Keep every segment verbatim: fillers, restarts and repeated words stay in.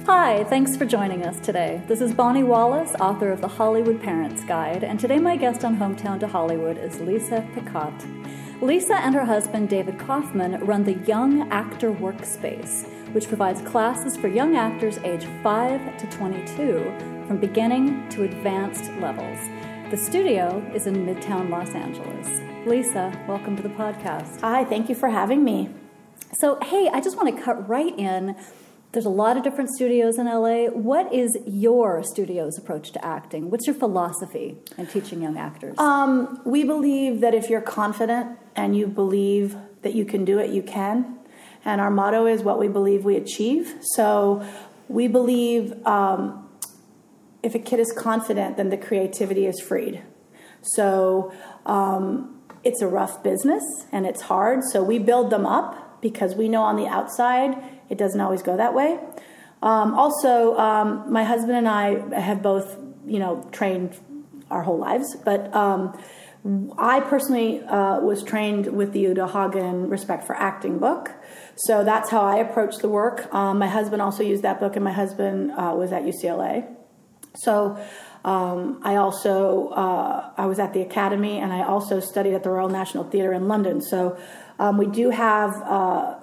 Hi, thanks for joining us today. This is Bonnie Wallace, author of The Hollywood Parents Guide, and today my guest on Hometown to Hollywood is Lisa Picotte. Lisa and her husband, David Kaufman, run the Young Actor Workspace, which provides classes for young actors age five to twenty-two, from beginning to advanced levels. The studio is in Midtown Los Angeles. Lisa, welcome to the podcast. Hi, thank you for having me. So, hey, I just want to cut right in. There's a lot of different studios in L A. What is your studio's approach to acting? What's your philosophy in teaching young actors? Um, we believe that if you're confident and you believe that you can do it, you can. And our motto is what we believe we achieve. So we believe um, if a kid is confident, then the creativity is freed. So um, it's a rough business and it's hard. So we build them up because we know on the outside it doesn't always go that way. Um, also, um, my husband and I have both, you know, trained our whole lives. But um, I personally uh, was trained with the Uta Hagen Respect for Acting book. So that's how I approach the work. Um, my husband also used that book, and my husband uh, was at U C L A. So um, I also, uh, I was at the Academy, and I also studied at the Royal National Theatre in London. So um, we do have uh,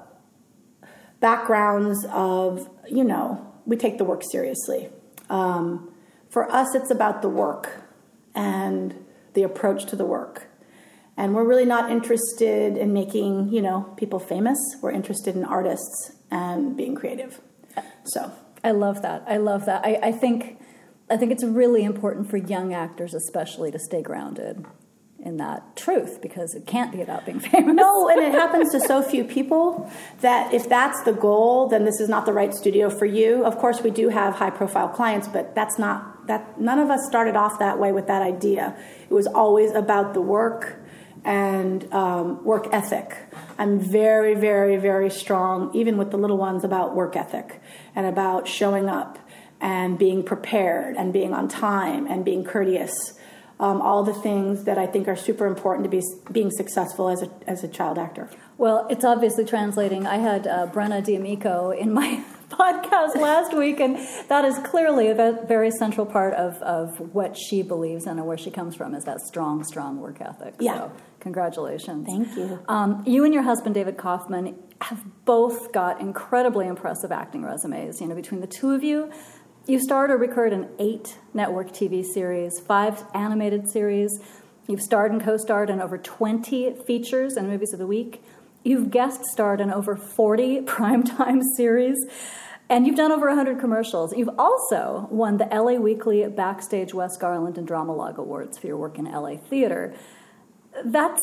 backgrounds of, you know, we take the work seriously. Um, for us, it's about the work and the approach to the work. And we're really not interested in making, you know, people famous. We're interested in artists and being creative. So I love that. I love that. I, I think I think it's really important for young actors especially to stay grounded in that truth, because it can't be about being famous. No, and it happens to so few people that if that's the goal, then this is not the right studio for you. Of course, we do have high-profile clients, but that's not that. None of us started off that way with that idea. It was always about the work and um, work ethic. I'm very, very, very strong, even with the little ones, about work ethic and about showing up and being prepared and being on time and being courteous. Um, all the things that I think are super important to be being successful as a as a child actor. Well, it's obviously translating. I had uh, Brenna D'Amico in my podcast last week, and that is clearly a very central part of, of what she believes in and where she comes from, is that strong, strong work ethic. Yeah. So congratulations. Thank you. Um, you and your husband, David Kaufman, have both got incredibly impressive acting resumes. You know, between the two of you, you starred or recurred in eight network T V series, five animated series. You've starred and co-starred in over twenty features and movies of the week. You've guest starred in over forty primetime series. And you've done over one hundred commercials. You've also won the L A Weekly Backstage Wes Garland and Dramalog Awards for your work in L A theater. That's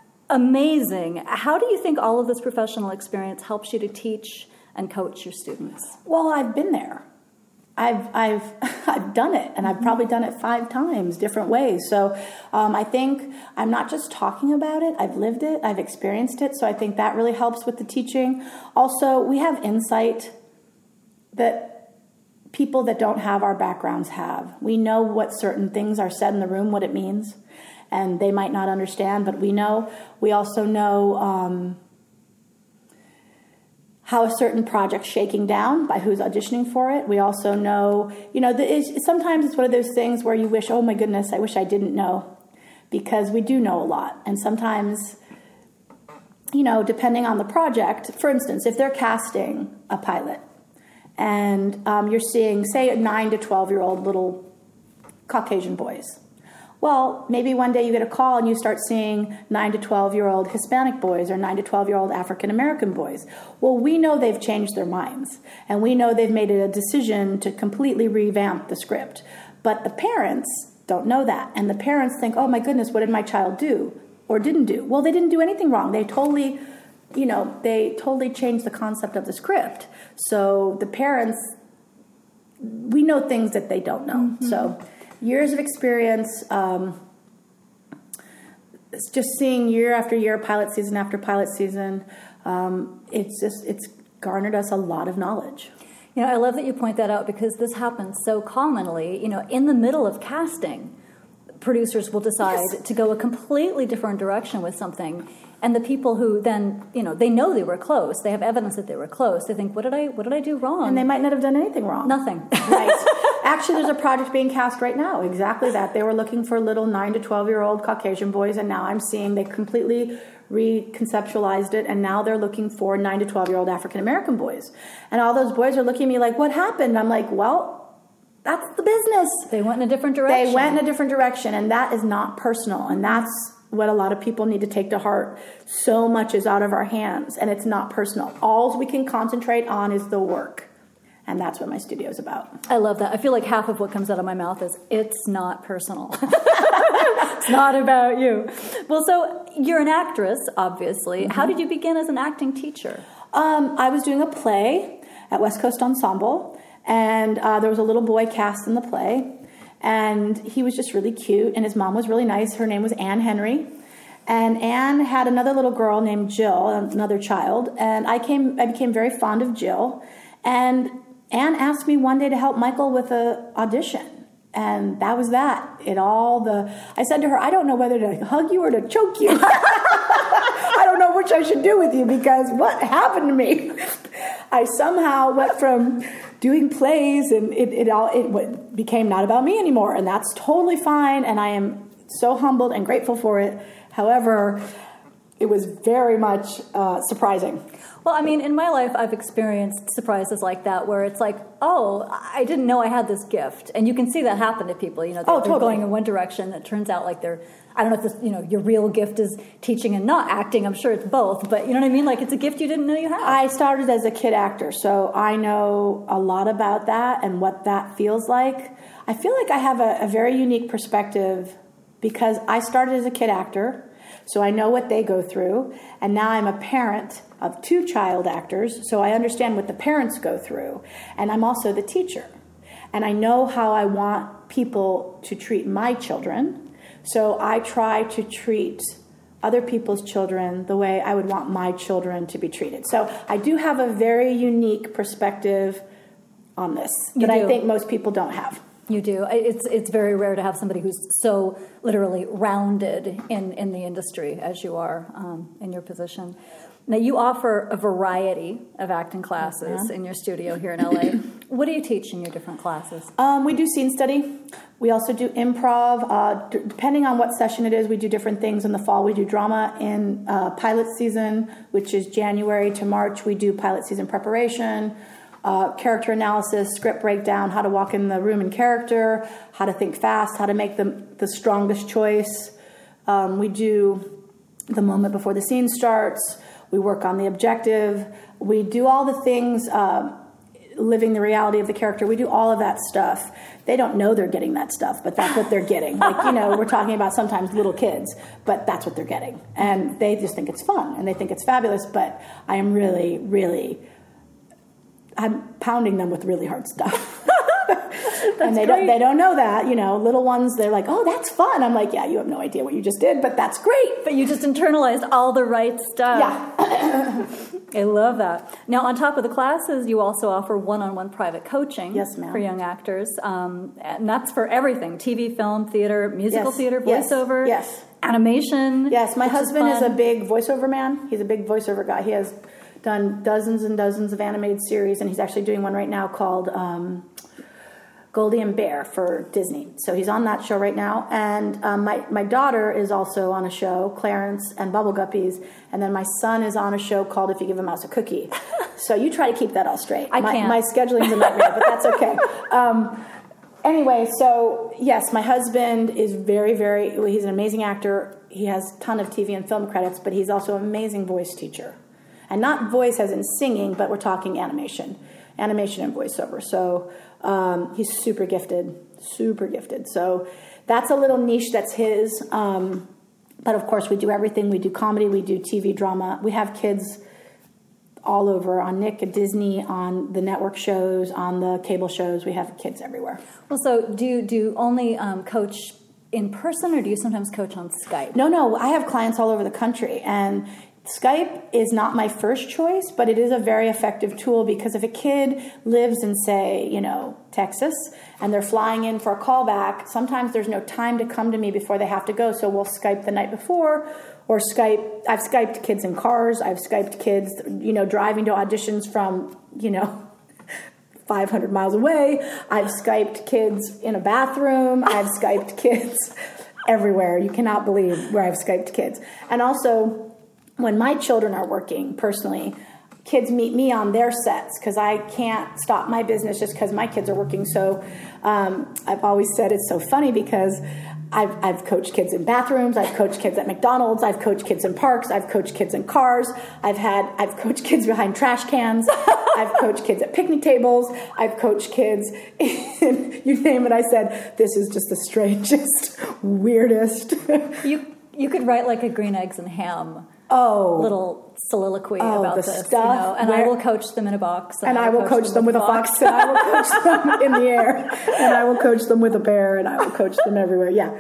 amazing. How do you think all of this professional experience helps you to teach and coach your students? Well, I've been there. I've I've I've done it, and I've probably done it five times, different ways. So um, I think I'm not just talking about it. I've lived it. I've experienced it. So I think that really helps with the teaching. Also, we have insight that people that don't have our backgrounds have. We know what certain things are said in the room, what it means, and they might not understand, but we know. We also know Um, how a certain project's shaking down by who's auditioning for it. We also know, you know, the, it's, sometimes it's one of those things where you wish, oh my goodness, I wish I didn't know, because we do know a lot. And sometimes, you know, depending on the project, for instance, if they're casting a pilot and um, you're seeing, say, nine to twelve-year-old little Caucasian boys. Well, maybe one day you get a call and you start seeing nine to twelve-year-old Hispanic boys or nine to twelve-year-old African-American boys. Well, we know they've changed their minds, and we know they've made a decision to completely revamp the script. But the parents don't know that, and the parents think, oh my goodness, what did my child do or didn't do? Well, they didn't do anything wrong. They totally, you know, they totally changed the concept of the script. So the parents, we know things that they don't know. Mm-hmm. So years of experience, um, it's just seeing year after year, pilot season after pilot season. Um, it's just, it's garnered us a lot of knowledge. You know, I love that you point that out, because this happens so commonly, you know, in the middle of casting. producers will decide Yes. to go a completely different direction with something. And the people who then, you know, they know they were close. They have evidence that they were close. They think, what did I, what did I do wrong? And they might not have done anything wrong. Nothing. Right. Actually, there's a project being cast right now. Exactly that. They were looking for little nine to twelve year old Caucasian boys, and now I'm seeing they completely reconceptualized it, and now they're looking for nine to twelve year old African American boys. And all those boys are looking at me like, what happened? I'm like, well, that's the business. They went in a different direction. They went in a different direction, and that is not personal. And that's what a lot of people need to take to heart. So much is out of our hands, and it's not personal. All we can concentrate on is the work. And that's what my studio is about. I love that. I feel like half of what comes out of my mouth is, it's not personal. It's not about you. Well, so you're an actress, obviously. Mm-hmm. How did you begin as an acting teacher? Um, I was doing a play at West Coast Ensemble, and uh, there was a little boy cast in the play, and he was just really cute, and his mom was really nice. Her name was Anne Henry, and Anne had another little girl named Jill, another child, and I came, I became very fond of Jill, and Anne asked me one day to help Michael with an audition, and that was that. It all the, I said to her, I don't know whether to hug you or to choke you. I don't know which I should do with you, because what happened to me? I somehow went from doing plays, and it, it all it became not about me anymore, and that's totally fine, and I am so humbled and grateful for it. However, it was very much uh, surprising. Well, I mean, in my life, I've experienced surprises like that, where it's like, oh, I didn't know I had this gift. And you can see that happen to people. You know, they're, oh, they're totally. going in one direction. It turns out like they're, I don't know if this, you know, your real gift is teaching and not acting. I'm sure it's both. But you know what I mean? Like, it's a gift you didn't know you had. I started as a kid actor, so I know a lot about that and what that feels like. I feel like I have a, a very unique perspective because I started as a kid actor, so I know what they go through. And now I'm a parent of two child actors, so I understand what the parents go through. And I'm also the teacher. And I know how I want people to treat my children. So I try to treat other people's children the way I would want my children to be treated. So I do have a very unique perspective on this that I think most people don't have. You do. It's it's very rare to have somebody who's so literally rounded in, in the industry as you are um, in your position. Now, you offer a variety of acting classes yeah. in your studio here in L A. What do you teach in your different classes? Um, we do scene study. We also do improv. Uh, d- depending on what session it is, we do different things. In the fall, we do drama. In uh, pilot season, which is January to March, we do pilot season preparation. Uh, character analysis, script breakdown, how to walk in the room in character, how to think fast, how to make the, the strongest choice. Um, we do the moment before the scene starts. We work on the objective. We do all the things, uh, living the reality of the character. We do all of that stuff. They don't know they're getting that stuff, but that's what they're getting. Like, you know, we're talking about sometimes little kids, but that's what they're getting. And they just think it's fun, and they think it's fabulous, but I am really, really... I'm pounding them with really hard stuff. And they great. don't they don't know that, you know, little ones, they're like, oh, that's fun. I'm like, yeah, you have no idea what you just did, but that's great. But you just internalized all the right stuff. Yeah. I love that. Now, on top of the classes, you also offer one-on-one private coaching yes, ma'am. for young actors. Um, and that's for everything, T V, film, theater, musical yes. theater, voiceover, yes. yes. animation. Yes, my husband is, is a big voiceover man. He's a big voiceover guy. He has done dozens and dozens of animated series, and he's actually doing one right now called um, Goldie and Bear for Disney. So he's on that show right now. And um, my, my daughter is also on a show, Clarence and Bubble Guppies. And then my son is on a show called If You Give a Mouse a Cookie. So you try to keep that all straight. I my, can't. My scheduling's a nightmare, but that's okay. Um, anyway, so yes, my husband is very, very, he's an amazing actor. He has a ton of T V and film credits, but he's also an amazing voice teacher. And not voice as in singing, but we're talking animation. Animation and voiceover. So um, he's super gifted, super gifted. So that's a little niche that's his. Um, but of course, we do everything. We do comedy, we do T V drama. We have kids all over on Nick at Disney, on the network shows, on the cable shows. We have kids everywhere. Well, so do you, do you only um, coach in person, or do you sometimes coach on Skype? No, no. I have clients all over the country, and Skype is not my first choice, but it is a very effective tool because if a kid lives in, say, you know, Texas, and they're flying in for a callback, sometimes there's no time to come to me before they have to go, so we'll Skype the night before, or Skype. I've Skyped kids in cars. I've Skyped kids, you know, driving to auditions from, you know, five hundred miles away. I've Skyped kids in a bathroom. I've Skyped kids everywhere. You cannot believe where I've Skyped kids. And also, when my children are working, personally, kids meet me on their sets because I can't stop my business just because my kids are working. So um, I've always said it's so funny because I've, I've coached kids in bathrooms. I've coached kids at McDonald's. I've coached kids in parks. I've coached kids in cars. I've had I've coached kids behind trash cans. I've coached kids at picnic tables. I've coached kids in, you name it. I said, this is just the strangest, weirdest. You you could write like a green eggs and ham Oh, little soliloquy oh, about the this, stuff you know, and where, I will coach them in a box, and, and I will coach, coach them, them with a fox, fox and I will coach them in the air, and I will coach them with a bear, and I will coach them everywhere. Yeah.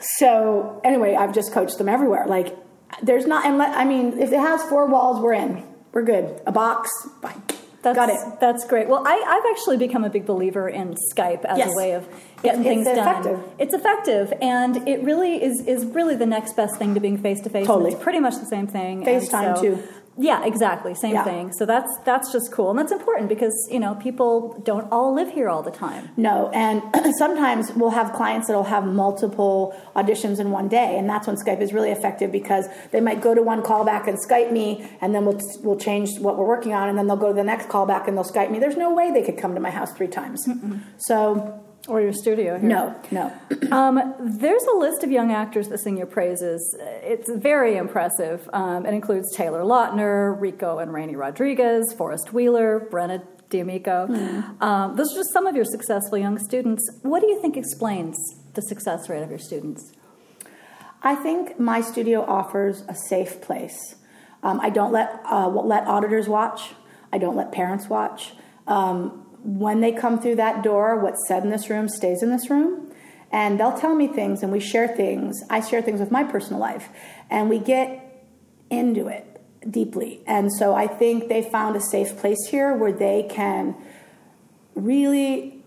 So anyway, I've just coached them everywhere. Like, there's not, and let, I mean, if it has four walls, we're in. We're good. A box, fine. That's, Got it. That's great. Well, I, I've actually become a big believer in Skype as yes. a way of getting it's, things it's done. Effective. It's effective, and it really is is really the next best thing to being face to face. Totally, it's pretty much the same thing. FaceTime so, too. Yeah, exactly, same yeah. thing. So that's that's just cool, and that's important because you know people don't all live here all the time. No, and sometimes we'll have clients that'll have multiple auditions in one day, and that's when Skype is really effective because they might go to one callback and Skype me, and then we'll we'll change what we're working on, and then they'll go to the next callback and they'll Skype me. There's no way they could come to my house three times. Mm-mm. So. Or your studio here. No, no. um, there's a list of young actors that sing your praises. It's very impressive. Um, it includes Taylor Lautner, Rico and Rainey Rodriguez, Forrest Wheeler, Brenna D'Amico. Mm. Um, those are just some of your successful young students. What do you think explains the success rate of your students? I think my studio offers a safe place. Um, I don't let uh, let auditors watch. I don't let parents watch. Um, When they come through that door, what's said in this room stays in this room. And they'll tell me things and we share things. I share things with my personal life. And we get into it deeply. And so I think they found a safe place here where they can really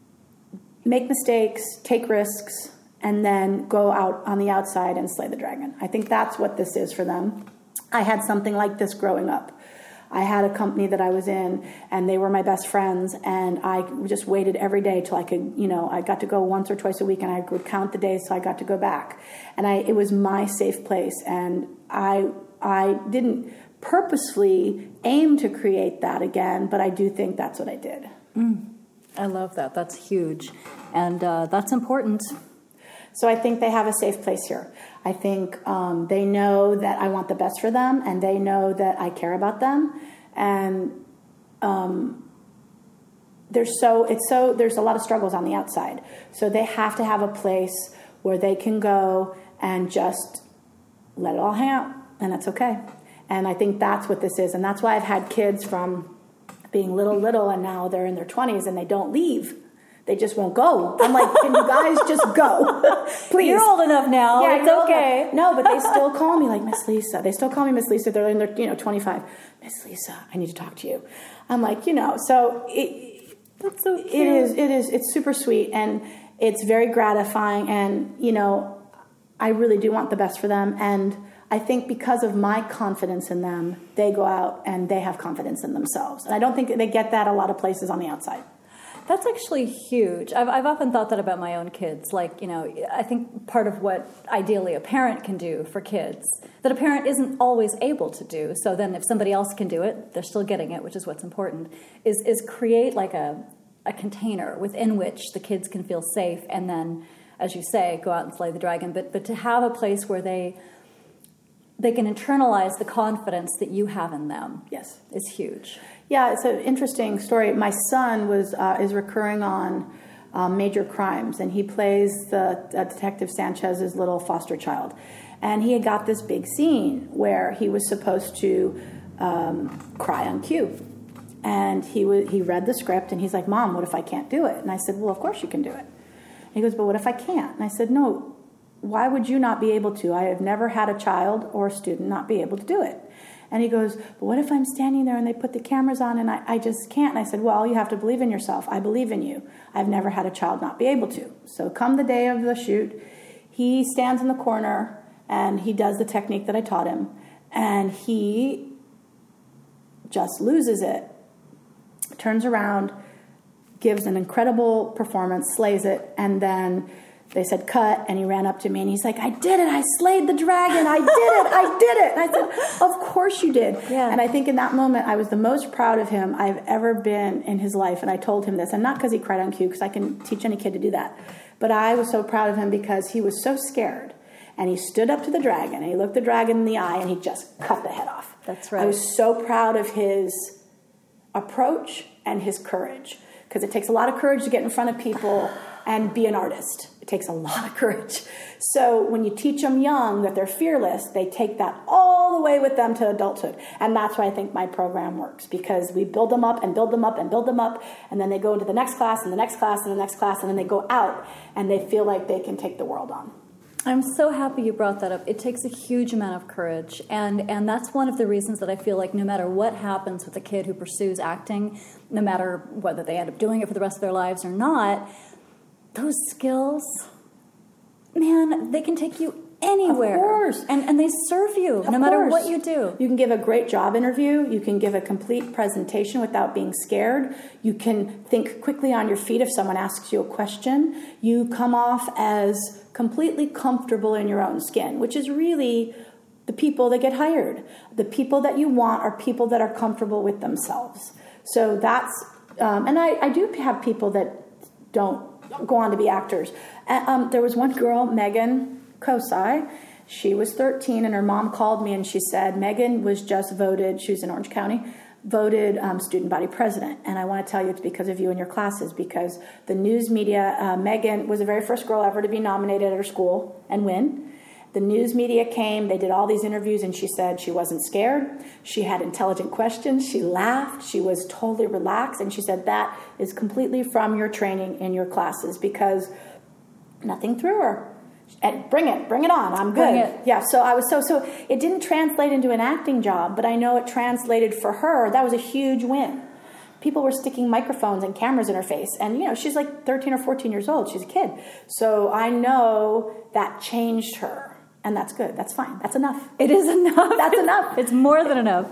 make mistakes, take risks, and then go out on the outside and slay the dragon. I think that's what this is for them. I had something like this growing up. I had a company that I was in, and they were my best friends, and I just waited every day till I could, you know, I got to go once or twice a week, and I would count the days till I got to go back. And I, it was my safe place, and I, I didn't purposefully aim to create that again, but I do think that's what I did. Mm. I love that. That's huge, and uh, that's important. So I think they have a safe place here. I think um, they know that I want the best for them, and they know that I care about them. And um, there's so it's so there's a lot of struggles on the outside. So they have to have a place where they can go and just let it all hang out, and that's okay. And I think that's what this is, and that's why I've had kids from being little, little, and now they're in their twenties, and they don't leave. They just won't go. I'm like, can you guys just go? Please. You're old enough now. Yeah, it's okay. Enough. No, but they still call me like Miss Lisa. They still call me Miss Lisa. They're in their, you know, twenty-five. Miss Lisa, I need to talk to you. I'm like, you know, so it, that's so cute. It is, it is, it's super sweet, and it's very gratifying, and, you know, I really do want the best for them, and I think because of my confidence in them, they go out and they have confidence in themselves. And I don't think they get that a lot of places on the outside. That's actually huge. I've, I've often thought that about my own kids. Like, you know, I think part of what ideally a parent can do for kids that a parent isn't always able to do. So then if somebody else can do it, they're still getting it, which is what's important, is, is create like a, a container within which the kids can feel safe and then, as you say, go out and slay the dragon. But, but to have a place where they... they can internalize the confidence that you have in them. Yes, is huge. Yeah, it's an interesting story. My son was uh, is recurring on um, Major Crimes, and he plays the uh, Detective Sanchez's little foster child. And he had got this big scene where he was supposed to um, cry on cue. And he w- he read the script, and he's like, "Mom, what if I can't do it?" And I said, "Well, of course you can do it." And he goes, "But what if I can't?" And I said, "No, why would you not be able to? I have never had a child or a student not be able to do it. And he goes, but what if I'm standing there and they put the cameras on and I, I just can't? And I said, well, you have to believe in yourself. I believe in you. I've never had a child not be able to. So come the day of the shoot, he stands in the corner and he does the technique that I taught him. And he just loses it, turns around, gives an incredible performance, slays it, and then they said, cut, and he ran up to me, and he's like, I did it, I slayed the dragon, I did it, I did it. And I said, of course you did. Yeah. And I think in that moment, I was the most proud of him I've ever been in his life, and I told him this, and not because he cried on cue, because I can teach any kid to do that, but I was so proud of him because he was so scared, and he stood up to the dragon, and he looked the dragon in the eye, and he just cut the head off. That's right. I was so proud of his approach and his courage, because it takes a lot of courage to get in front of people and be an artist. It takes a lot of courage. So when you teach them young that they're fearless, they take that all the way with them to adulthood. And that's why I think my program works, because we build them up and build them up and build them up, and then they go into the next class and the next class and the next class, and then they go out and they feel like they can take the world on. I'm so happy you brought that up. It takes a huge amount of courage, and, and that's one of the reasons that I feel like no matter what happens with a kid who pursues acting, no matter whether they end up doing it for the rest of their lives or not, those skills, man, they can take you anywhere. Of course. And, and they serve you Of no matter course. what you do. You can give a great job interview. You can give a complete presentation without being scared. You can think quickly on your feet if someone asks you a question. You come off as completely comfortable in your own skin, which is really the people that get hired. The people that you want are people that are comfortable with themselves. So that's, um, and I, I do have people that don't go on to be actors. Uh, um, there was one girl, Megan Kosai. She was thirteen, and her mom called me and she said, Megan was just voted, she was in Orange County, voted um, student body president. And I want to tell you it's because of you and your classes, because the news media, uh, Megan was the very first girl ever to be nominated at her school and win. The news media came, they did all these interviews, and she said she wasn't scared. She had intelligent questions. She laughed. She was totally relaxed. And she said that is completely from your training in your classes, because nothing threw her. And bring it, bring it on. I'm good. Bring it. Yeah, so I was so, so it didn't translate into an acting job, but I know it translated for her. That was a huge win. People were sticking microphones and cameras in her face. And, you know, she's like thirteen or fourteen years old. She's a kid. So I know that changed her. And that's good. That's fine. That's enough. It is enough. That's enough. It's more than enough.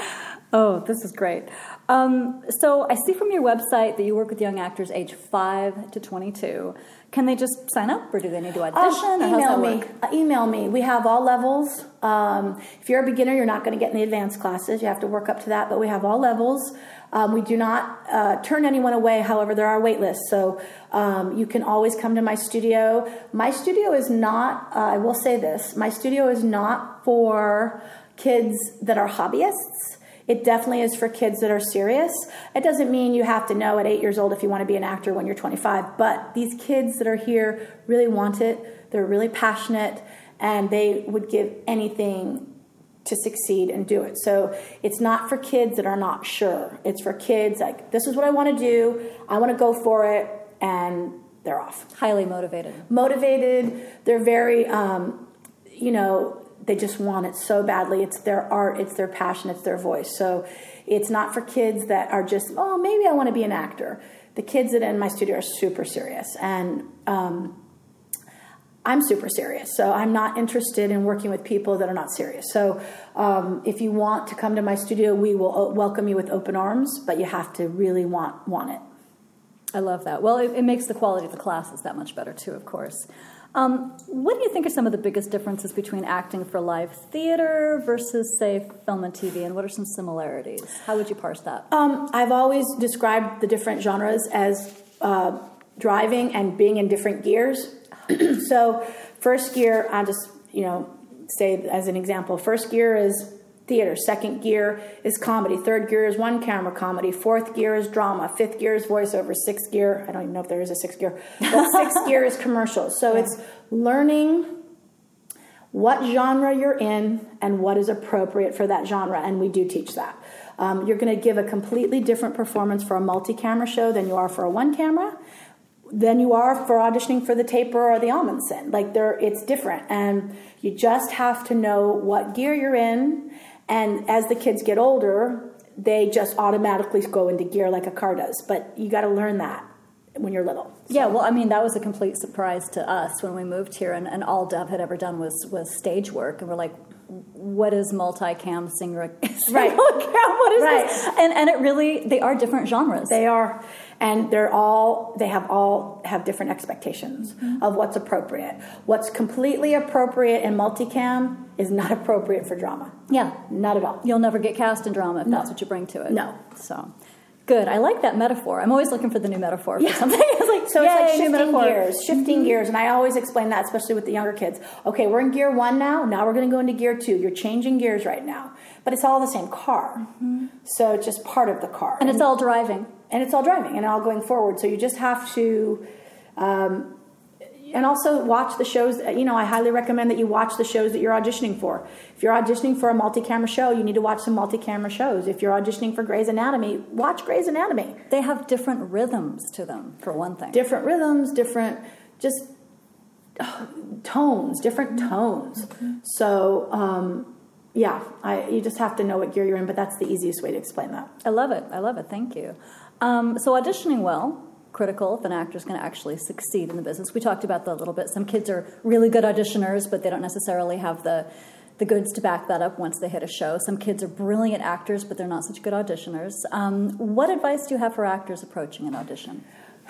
Oh, this is great. Um, so I see from your website that you work with young actors age five to twenty-two. Can they just sign up, or do they need to audition? Um, or email how's that me. work? Uh, email me. We have all levels. Um, if you're a beginner, you're not going to get in the advanced classes. You have to work up to that. But we have all levels. Um, we do not uh, turn anyone away. However, there are wait lists. So um, you can always come to my studio. My studio is not, uh, I will say this, my studio is not for kids that are hobbyists. It definitely is for kids that are serious. It doesn't mean you have to know at eight years old if you want to be an actor when you're twenty-five. But these kids that are here really want it. They're really passionate, and they would give anything to succeed and do it. So it's not for kids that are not sure. It's for kids like, this is what I want to do. I want to go for it, and they're off. Highly motivated. Motivated. They're very, um, you know, they just want it so badly. It's their art. It's their passion. It's their voice. So it's not for kids that are just, oh, maybe I want to be an actor. The kids that are in my studio are super serious. And um, I'm super serious. So I'm not interested in working with people that are not serious. So um, if you want to come to my studio, we will welcome you with open arms, but you have to really want, want it. I love that. Well, it, it makes the quality of the classes that much better, too, of course. Um, what do you think are some of the biggest differences between acting for live theater versus, say, film and T V, and what are some similarities? How would you parse that? Um, I've always described the different genres as uh, driving and being in different gears. So first gear, I'll just, you know, say as an example, first gear is theater, second gear is comedy, third gear is one camera comedy, fourth gear is drama, fifth gear is voiceover, sixth gear, I don't even know if there is a sixth gear, but sixth gear is commercials. So yeah. It's learning what genre you're in and what is appropriate for that genre, and we do teach that. Um, you're going to give a completely different performance for a multi-camera show than you are for a one camera. than you are for auditioning for the Taper or the Amundsen. Like there, it's different, and you just have to know what gear you're in. And as the kids get older, they just automatically go into gear like a car does. But you got to learn that when you're little. So. Yeah, well, I mean, that was a complete surprise to us when we moved here, and, and all Dove had ever done was was stage work, and we're like, what is multicam singer? Right. What is right. this? And and it really, they are different genres. They are, and they're all they have all have different expectations mm-hmm. of what's appropriate. What's completely appropriate in multicam is not appropriate for drama. Yeah, not at all. You'll never get cast in drama if no. that's what you bring to it. No. So. Good. I like that metaphor. I'm always looking for the new metaphor for yeah. something. It's like, so yay, it's like shifting gears, shifting mm-hmm. gears. And I always explain that, especially with the younger kids. Okay, we're in gear one now. Now we're going to go into gear two. You're changing gears right now. But it's all the same car. Mm-hmm. So it's just part of the car. And, and it's all driving. And it's all driving and all going forward. So you just have to... Um, and also watch the shows. You know, I highly recommend that you watch the shows that you're auditioning for. If you're auditioning for a multi-camera show, you need to watch some multi-camera shows. If you're auditioning for Grey's Anatomy, watch Grey's Anatomy. They have different rhythms to them, for one thing. Different rhythms, different just uh, tones, different tones. Mm-hmm. So, um, yeah, I, you just have to know what gear you're in, but that's the easiest way to explain that. I love it. I love it. Thank you. Um, so auditioning well, critical if an actor's going to actually succeed in the business. We talked about that a little bit. Some kids are really good auditioners, but they don't necessarily have the the goods to back that up once they hit a show. Some kids are brilliant actors, but they're not such good auditioners. Um, what advice do you have for actors approaching an audition?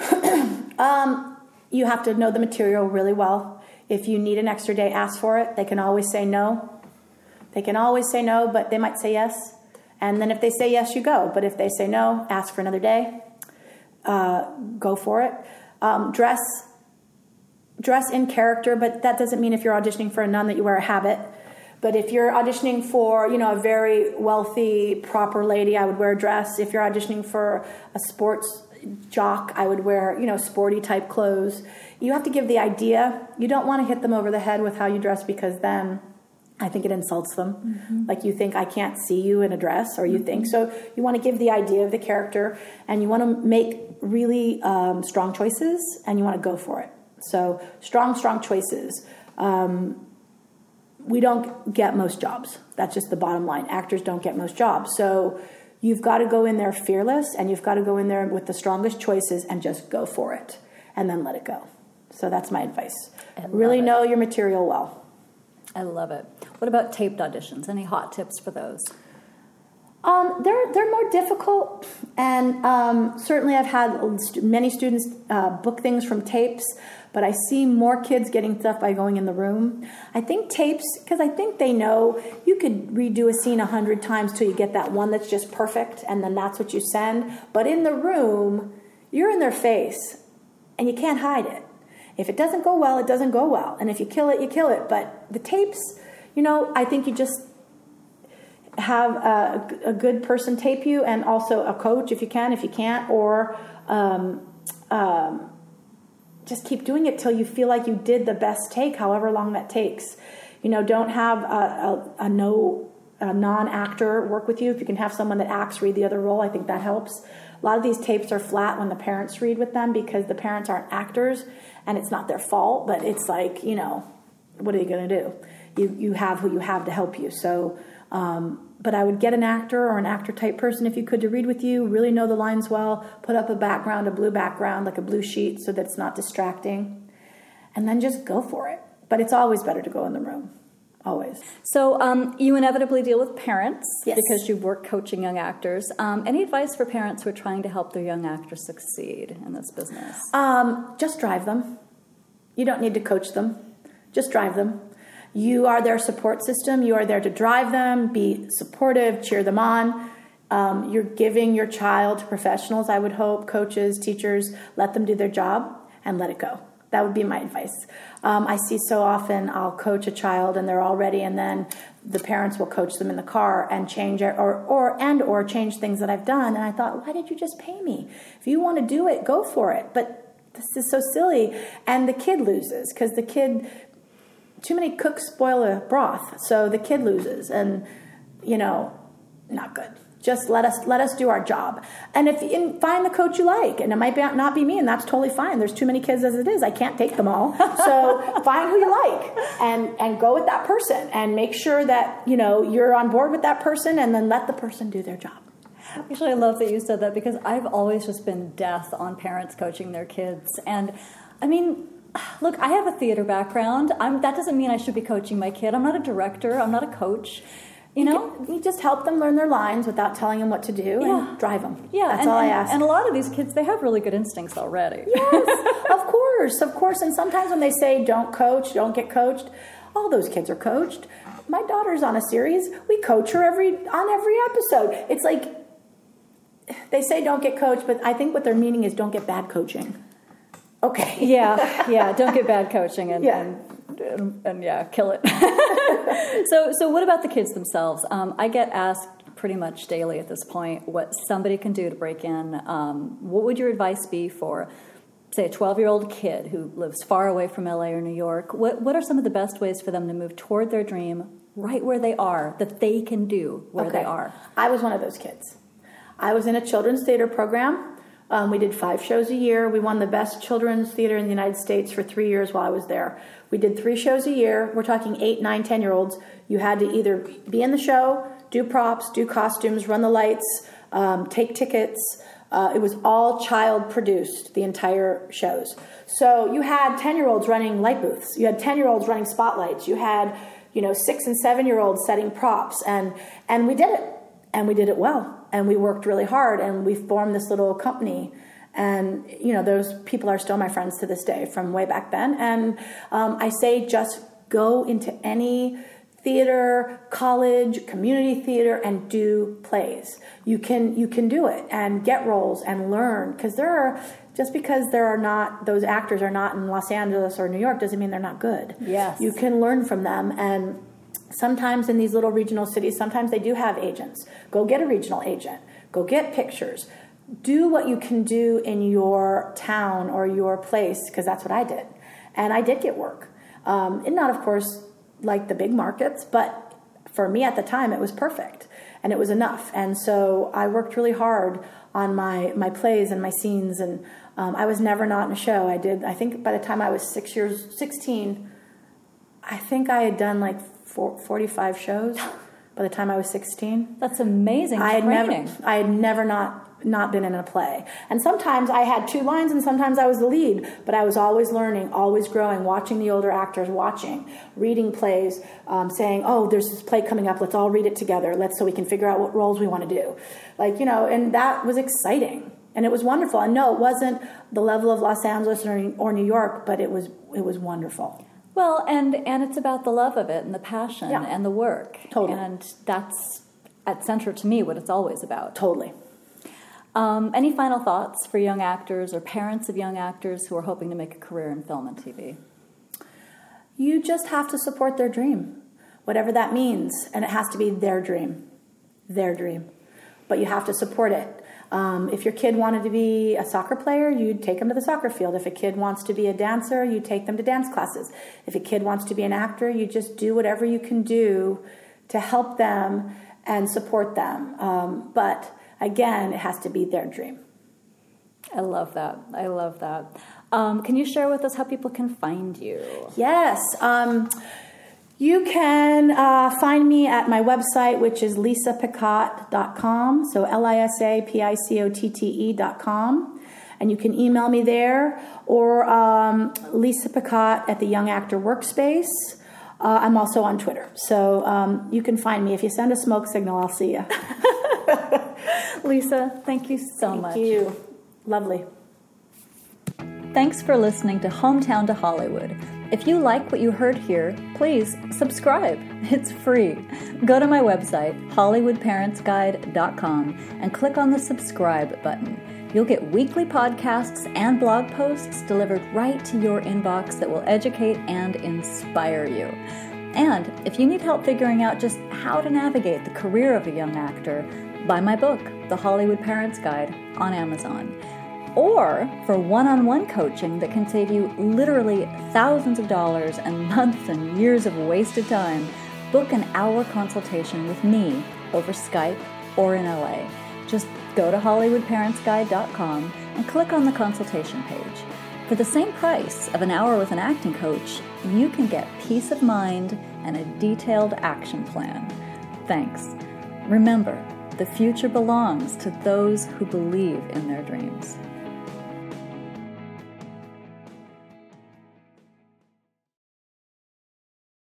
um, you have to know the material really well. If you need an extra day, ask for it. They can always say no. They can always say no, but they might say yes. And then if they say yes, you go. But if they say no, ask for another day. Uh, go for it. Um, dress, dress in character, but that doesn't mean if you're auditioning for a nun that you wear a habit. But if you're auditioning for, you know, a very wealthy, proper lady, I would wear a dress. If you're auditioning for a sports jock, I would wear, you know, sporty type clothes. You have to give the idea. You don't want to hit them over the head with how you dress, because then I think it insults them. Mm-hmm. Like you think, I can't see you in a dress, or you mm-hmm. think. So you want to give the idea of the character, and you want to make really um, strong choices, and you want to go for it. So strong, strong choices. Um, we don't get most jobs. That's just the bottom line. Actors don't get most jobs. So you've got to go in there fearless, and you've got to go in there with the strongest choices and just go for it, and then let it go. So that's my advice. Really it. Know your material well. I love it. What about taped auditions? Any hot tips for those? Um, they're they're more difficult, and um, certainly I've had many students uh, book things from tapes, but I see more kids getting stuff by going in the room. I think tapes, because I think they know you could redo a scene a hundred times till you get that one that's just perfect, and then that's what you send. But in the room, you're in their face, and you can't hide it. If it doesn't go well, it doesn't go well. And if you kill it, you kill it. But the tapes, you know, I think you just have a, a good person tape you, and also a coach if you can, if you can't, or um, um, just keep doing it till you feel like you did the best take, however long that takes. You know, don't have a, a, a no a non-actor work with you. If you can have someone that acts read the other role, I think that helps. A lot of these tapes are flat when the parents read with them, because the parents aren't actors, and it's not their fault, but it's like, you know, what are you going to do? You you have who you have to help you. So, um, but I would get an actor or an actor type person if you could to read with you, really know the lines well, put up a background, a blue background, like a blue sheet, so that it's not distracting, and then just go for it. But it's always better to go in the room. Always. So um, you inevitably deal with parents, yes, because you work coaching young actors. Um, any advice for parents who are trying to help their young actors succeed in this business? Um, just drive them. You don't need to coach them. Just drive them. You are their support system. You are there to drive them, be supportive, cheer them on. Um, you're giving your child to professionals, I would hope, coaches, teachers. Let them do their job and let it go. That would be my advice. Um, I see so often I'll coach a child and they're all ready, and then the parents will coach them in the car and change it, or or and or change things that I've done. And I thought, why did you just pay me? If you want to do it, go for it. But this is so silly. And the kid loses, because the kid, too many cooks spoil a broth. So the kid loses, and, you know, not good. Just let us let us do our job. And if and find the coach you like, and it might be, not be me, and that's totally fine. There's too many kids as it is. I can't take them all. So find who you like and and go with that person, and make sure that, you know, you're on board with that person, and then let the person do their job. Actually, I love that you said that, because I've always just been death on parents coaching their kids. And I mean, look, I have a theater background. I'm, that doesn't mean I should be coaching my kid. I'm not a director. I'm not a coach. You know, you, you just help them learn their lines without telling them what to do, yeah. and drive them. Yeah, that's and, all I and, ask. And a lot of these kids, they have really good instincts already. Yes, of course, of course. And sometimes when they say don't coach, don't get coached, all those kids are coached. My daughter's on a series. We coach her every on every episode. It's like they say don't get coached, but I think what they're meaning is don't get bad coaching. Okay. Yeah, yeah. Don't get bad coaching and. Yeah. and And, and yeah, kill it. so, so what about the kids themselves? Um, I get asked pretty much daily at this point what somebody can do to break in. Um, what would your advice be for, say, a twelve-year-old kid who lives far away from L A or New York? What What are some of the best ways for them to move toward their dream right where they are, that they can do where okay. they are? I was one of those kids. I was in a children's theater program. Um, we did five shows a year. We won the best children's theater in the United States for three years while I was there. We did three shows a year. We're talking eight, nine, ten-year-olds. You had to either be in the show, do props, do costumes, run the lights, um, take tickets. Uh, it was all child-produced, the entire shows. So you had ten-year-olds running light booths. You had ten-year-olds running spotlights. You had, you know, six- and seven-year-olds setting props. And, and we did it. And we did it well. And we worked really hard, and we formed this little company. And, you know, those people are still my friends to this day from way back then. And um, I say just go into any theater, college, community theater, and do plays. You can you can do it and get roles and learn. Because there are, just because there are not, those actors are not in Los Angeles or New York doesn't mean they're not good. Yes. You can learn from them. And sometimes in these little regional cities, sometimes they do have agents. Go get a regional agent. Go get pictures. Do what you can do in your town or your place, because that's what I did. And I did get work. Um, and not, of course, like the big markets, but for me at the time, it was perfect. And it was enough. And so I worked really hard on my, my plays and my scenes. And um, I was never not in a show. I did, I think by the time I was six years, sixteen, I think I had done like four, forty-five shows by the time I was sixteen. That's amazing I had training. never, I had never not not been in a play. And sometimes I had two lines and sometimes I was the lead, but I was always learning, always growing, watching the older actors, watching, reading plays, um, saying, oh, there's this play coming up, let's all read it together, let's so we can figure out what roles we want to do. Like, you know, and that was exciting. And it was wonderful. And no, it wasn't the level of Los Angeles or, or New York, but it was it was wonderful. Well, and, and it's about the love of it and the passion Yeah. and the work. Totally. And that's at center to me what it's always about. Totally. Um, any final thoughts for young actors or parents of young actors who are hoping to make a career in film and T V? You just have to support their dream, whatever that means. And it has to be their dream, their dream. But you have to support it. Um, if your kid wanted to be a soccer player, you'd take them to the soccer field. If a kid wants to be a dancer, you take them to dance classes. If a kid wants to be an actor, you just do whatever you can do to help them and support them. Um, but again, it has to be their dream. I love that. I love that. Um, can you share with us how people can find you? Yes. Um, you can uh, find me at my website, which is lisa picotte dot com. So L I S A P I C O T T E dot com. And you can email me there, or um, Lisa Picotte at the Young Actor Workspace. Uh, I'm also on Twitter. So um, you can find me. If you send a smoke signal, I'll see you. Lisa, thank you so Thank much. Thank you. Lovely. Thanks for listening to Hometown to Hollywood. If you like what you heard here, please subscribe. It's free. Go to my website, hollywood parents guide dot com, and click on the subscribe button. You'll get weekly podcasts and blog posts delivered right to your inbox that will educate and inspire you. And if you need help figuring out just how to navigate the career of a young actor, buy my book, The Hollywood Parents Guide, on Amazon. Or for one-on-one coaching that can save you literally thousands of dollars and months and years of wasted time, book an hour consultation with me over Skype or in L A. Just go to Hollywood Parents Guide dot com and click on the consultation page. For the same price of an hour with an acting coach, you can get peace of mind and a detailed action plan. Thanks. Remember, the future belongs to those who believe in their dreams.